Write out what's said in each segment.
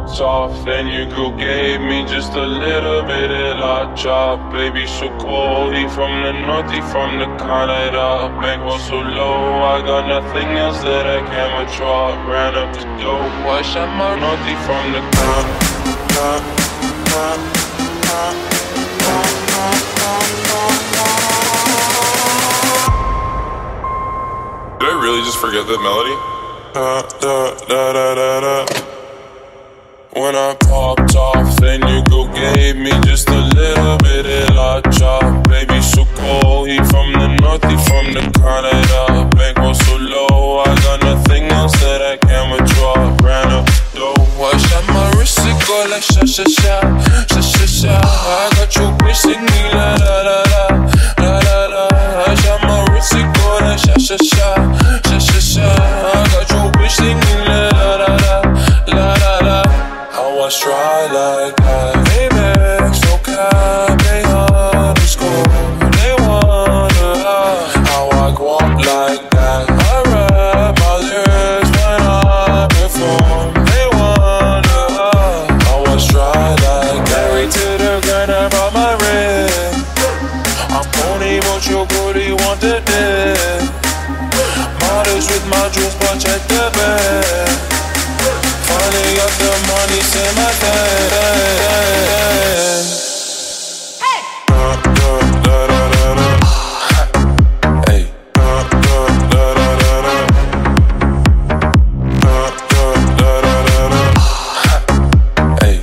popped off, then your girl gave me just a little bit of la chop. Baby, so cold, he from the north, he from the Canada. Bankroll so low, I got nothing else that I can withdraw. Ran up the dough, I shot my north, he from the Did I really just forget that melody? When I popped off, then your girl gave me just a little bit of la chop. Baby, so cold, he from the north, he from the Canada. Bankroll so low, I got nothing else that I can withdraw. Ran up the dough, I shot my wrist, it go like sha sha sha, sha sha sha. I got your bitch singing la la la la, la la la. I shot my wrist, it go like sha sha sha, sha sha sha. I got your bitch singing la la la la, la la la. How I try like that, baby, so cap, they underscore. They wonder how I go up like that. I rap my lyrics when I perform. They wonder how I try like that. Married to the grind, I brought my ring. I'm pony, but your booty want the dick. Models with my jewels, but check the bag. Finally got the money, say my thing. Hey! Hey. Hey.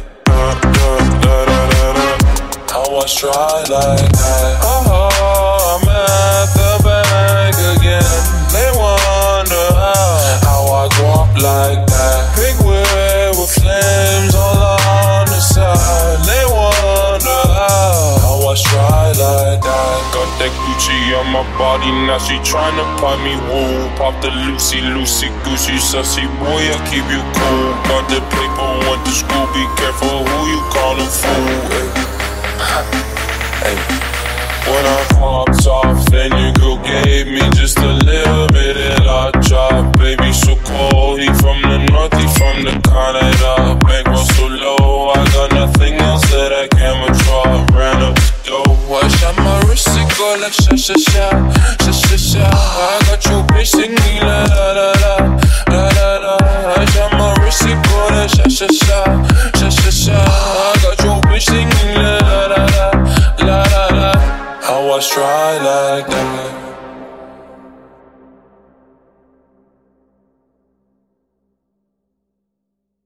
I was try like that. Oh, I'm at the bank again. They wonder how I go up like that. Big wheel with flames all on the side. They wonder how I try like that. Got that Gucci on my body, now she tryna pop me woo. Pop the Lucy, Lucy, Gucci, sussy boy, I keep you cool. Got the paper, went to school, be careful who you callin' fool. Hey. When I popped off, then your girl gave me just a little bit of la chop. Baby, so cold, he from the north, he from the Canada. Bankroll so low, I got nothing else that I can withdraw. Ran up the dough, I shot my wrist, it go like sha sha sha, sha sha sha. I got your bitch singing la la la la, la la la. I shot my wrist, it go like sha sha sha, sha sha sha. I got your bitch singing la la la la, la la la. I was trying